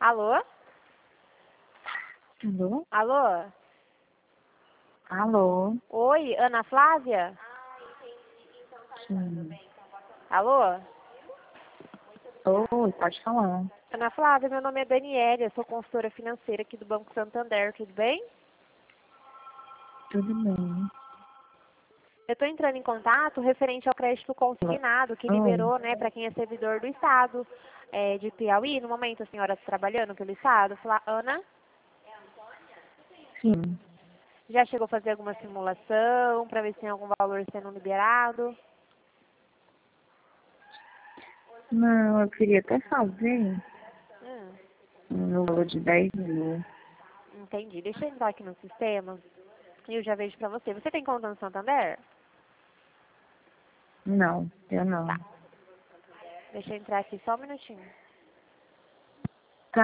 Alô? Alô? Alô? Alô? Oi, Ana Flávia? Sim. Alô? Oi, pode falar. Ana Flávia, meu nome é Daniela, eu sou consultora financeira aqui do Banco Santander, tudo bem? Tudo bem? Eu estou entrando em contato referente ao crédito consignado que Oi? liberou, né, para quem é servidor do Estado de Piauí. No momento, a senhora está trabalhando pelo Estado. Ana, Sim. já chegou a fazer alguma simulação para ver se tem algum valor sendo liberado? Não, eu queria até fazer Hum, no valor de 10 mil. entendi. Deixa eu entrar aqui no sistema e eu já vejo para você. Você tem conta no Santander? Não, eu não. Tá. Deixa eu entrar aqui só um minutinho. Tá.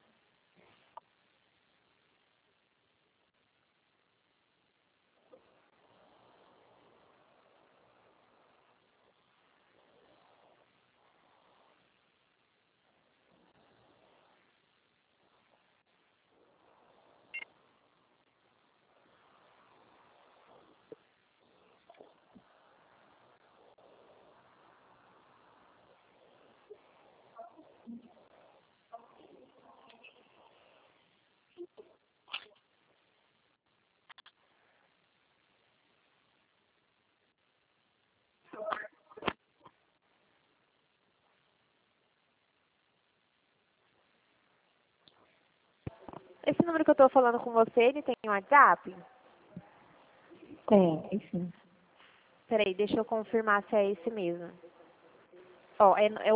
Esse número que eu estou falando com você, ele tem um WhatsApp? Tem, sim. Peraí, deixa eu confirmar se é esse mesmo. Ó, é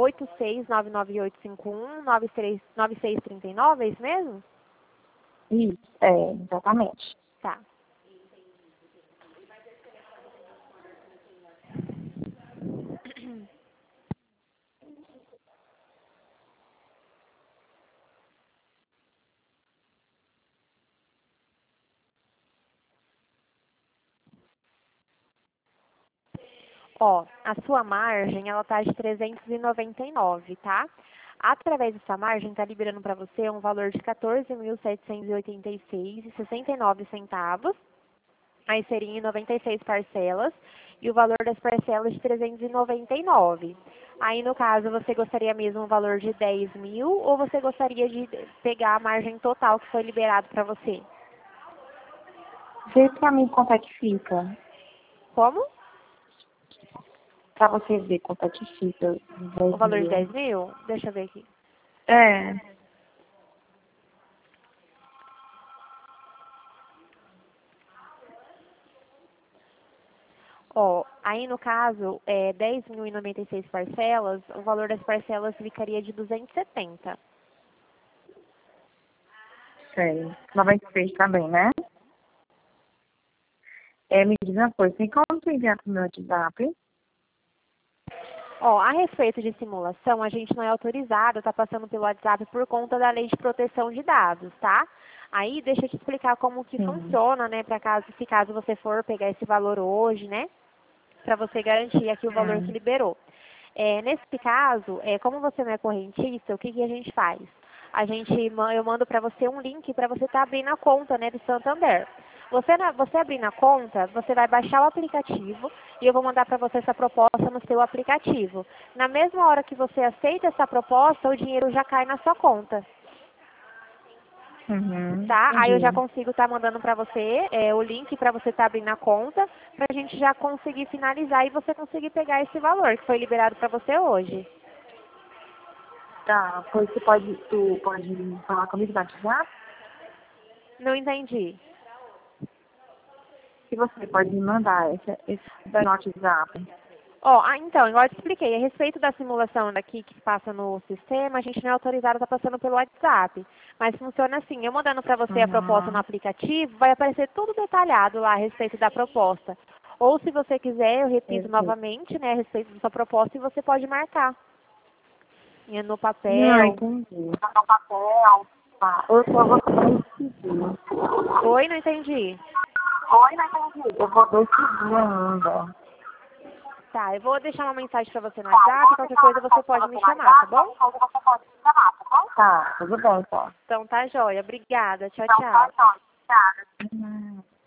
86-99851-9639, é isso mesmo? Isso, exatamente. Tá. Ó, a sua margem, ela tá de 399, tá? Através dessa margem, tá liberando para você um valor de 14.786,69 centavos. Aí seriam em 96 parcelas e o valor das parcelas de 399. Aí, no caso, você gostaria mesmo um valor de 10 mil ou você gostaria de pegar a margem total que foi liberado para você? Vê pra mim quanto é que fica. Como? Pra você ver quanto é que fica. O 10 valor de mil. 10 mil? Deixa eu ver aqui. É. Ó, aí no caso, 10.096 parcelas, o valor das parcelas ficaria de 270. Sei. 96 também, né? Me diz uma coisa, tem como tu enviar pro meu WhatsApp? Ó, a respeito de simulação, a gente não é autorizado, tá passando pelo WhatsApp por conta da lei de proteção de dados, tá? Aí deixa eu te explicar como que Sim. funciona, né, para caso você for pegar esse valor hoje, né, para você garantir aqui o valor que liberou. Nesse caso, como você não é correntista, o que que a gente faz? Eu mando para você um link para você estar abrindo a conta, né, do Santander. Você abrindo a conta, você vai baixar o aplicativo e eu vou mandar para você essa proposta no seu aplicativo. Na mesma hora que você aceita essa proposta, o dinheiro já cai na sua conta, tá? Aí eu já Entendi. consigo estar mandando para você o link para você estar abrindo a conta, para a gente já conseguir finalizar e você conseguir pegar esse valor que foi liberado para você hoje. Tá, pois tu pode falar comigo no WhatsApp? Não entendi. Se você pode me mandar esse no WhatsApp. Ó, então, igual eu te expliquei, a respeito da simulação daqui que passa no sistema, a gente não é autorizado a estar passando pelo WhatsApp. Mas funciona assim, eu mandando para você a proposta no Uhum. aplicativo, vai aparecer tudo detalhado lá a respeito da proposta. Ou se você quiser, eu repito Eu sei. novamente, né, a respeito da sua proposta e você pode marcar. E no Não, papel. entendi. Tá no papel. Tá. Eu vou decidir. Oi, não entendi. Oi, não entendi. Eu vou decidir ainda. Tá, eu vou deixar uma mensagem pra você no WhatsApp, qualquer coisa você pode me chamar, tá bom? Tá, tudo bem, então. Então tá joia. Obrigada. Tchau, Então, tchau. tá, tchau.